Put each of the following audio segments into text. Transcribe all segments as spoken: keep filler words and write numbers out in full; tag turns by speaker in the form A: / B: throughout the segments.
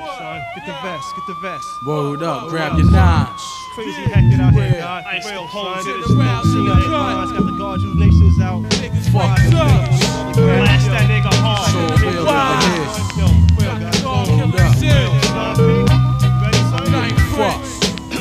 A: son. Get the vest, get the vest.
B: Word up, grab your nines.
A: Crazy hectic out here, God.
C: Ice
A: Real
C: Capone
A: son.
C: to the
A: See
C: ground,
A: how
C: see
A: it
C: the
A: runs. Got the guards whose nations out.
B: Fuck up.
C: Blast that nigga hard.
B: So real over here.
A: Yo, real guys.
B: Hold up.
A: Ready, son?
B: Nine fucks.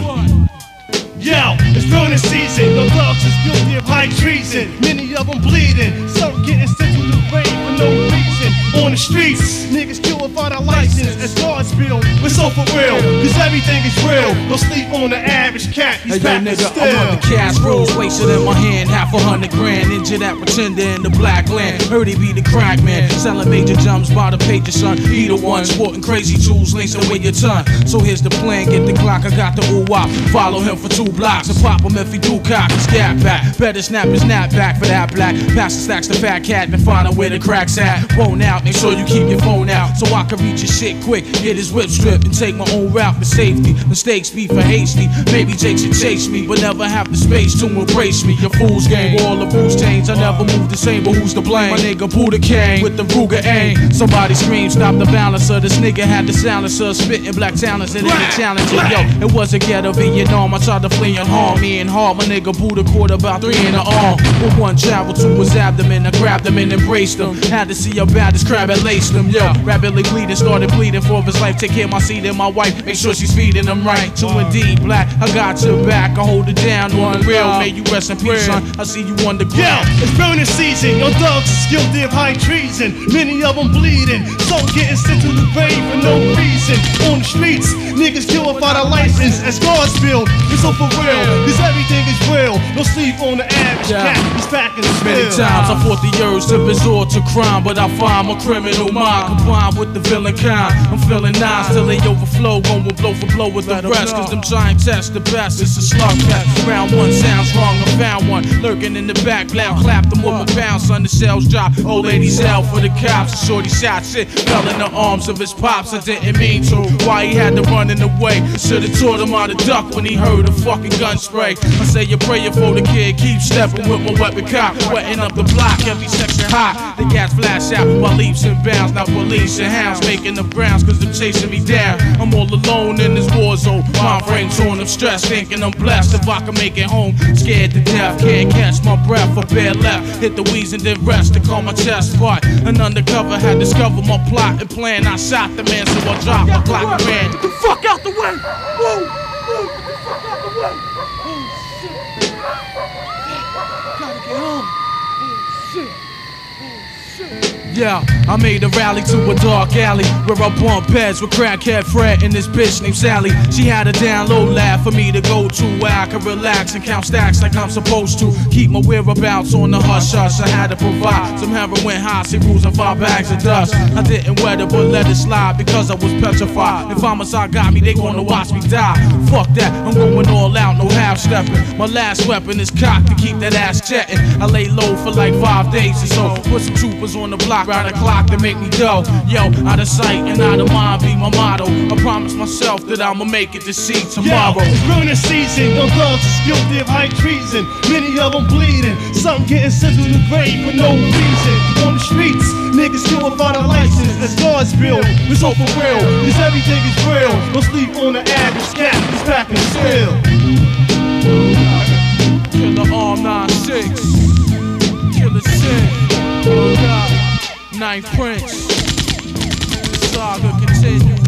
C: Yo, it's burning season. The thugs is guilty of high treason. Many of them bleeding. Some getting sent to the grave for no reason. On the streets, niggas kill without a license. As God's bill, we're so for real. Cause everything is real. Don't sleep on the average cat. He's
B: Hey yo
C: back
B: nigga,
C: still.
B: I'm on the cash rolls, wasted in my hand, half a hundred grand. Injured that pretender in the black land. Heard he be the crack man, selling major jumps by the pager, son. He the one sporting crazy tools, lacing with your tongue. So here's the plan, get the clock, I got the ooh-wop. Follow him for two blocks and pop him if he do cock his gap back. Better snap his snap back for that black. Pass the stacks to fat cat and find out where the crack's at. Phone out, make sure you keep your phone out so I can reach your shit quick. Get his whip stripped and take my own route for safety. Mistakes be for hasty. Maybe Jake should chase me, but never have the space to embrace me. Your fool's game, all the rules change. I never move the same, but who's to blame? My nigga Buddha came with the Ruger aim. Somebody scream, stop the balancer. This nigga had the silencer, spitting black talents and any challenge. Yo, it was a ghetto Vietnam. I tried to flee and harm me and hard. My nigga Buddha caught about three in the arm. But one traveled to his abdomen. I grabbed him and embraced him. Had to see how bad this crab had laced him. Yo, rapidly bleeding, started bleeding for his life. Take care of my seed and my wife. Make sure she's feeding him right. True indeed, black. I got your back. I hold it down on the real. May you rest in peace, son. I see you on the ground.
C: Yeah, it's burning season. Your thugs is guilty of high treason. Many of them bleeding. Some getting sent to the grave for no reason. On the streets, niggas kill without a license. As God's build, it's so for real. Cause everything is real. Don't sleep on the average
B: Yeah.
C: cat. He's back in the
B: Many
C: spill.
B: times I fought the urge to resort to crime, but I find my criminal mind combined with the villain kind. I'm feeling nice till they overflow, going blow for blow with the rest. Cause them trying test the best, it's a slug fest. Round one sounds wrong, I found one lurking in the back. Loud clap them with my pound, son. The shells drop. Old ladies hell for the cops. A shorty shot shit fell in the arms of his pops. I didn't mean to. Why he had to run in the way? Should've taught him how to duck when he heard a fucking gun spray. I say you're praying for the kid, keep stepping with my weapon cock, wetting up the block, every section hot. The gas flash out while leaps and bounds, not police and hounds making the grounds, cause they're chasing me down. I'm all alone in this war zone, my brain torn, I'm stressed, thinking I'm blessed if I can make it home. Scared to death, can't catch my breath, a bare left, hit the wheeze and then rest to calm my chest part. An undercover had discovered my plot and plan. I shot the man, so I dropped my Glock and ran. Get the fuck out the way! Whoa! Whoa! Get the fuck out the way! Oh shit! Gotta get home! Oh shit! Oh shit! Yeah, I made a rally to a dark alley where I bump heads with crackhead Fred and this bitch named Sally. She had a down low lab for me to go to where I could relax and count stacks like I'm supposed to. Keep my whereabouts on the hush hush. I had to provide some heroin, high C rules and five bags of dust. I didn't wet it but let it slide because I was petrified. If homicide got me, they gonna watch me die. Fuck that, I'm going all out, no half stepping. My last weapon is cocked to keep that ass jetting. I lay low for like five days or so. Put some troopers on the block round the clock to make me go. Yo, out of sight and out of mind be my motto. I promise myself that I'ma make it to see tomorrow.
C: Yeah, it's burning season. Your thugs is guilty of high treason. Many of them bleeding. Some getting sent to the grave for no reason. On the streets, niggas kill without a license. That's God's bill. We're so for real. Cause everything is real. Don't sleep on the average cat. He's back in the still.
B: Killer arm nine six. Killer sin. Ninth Prince. The saga continues.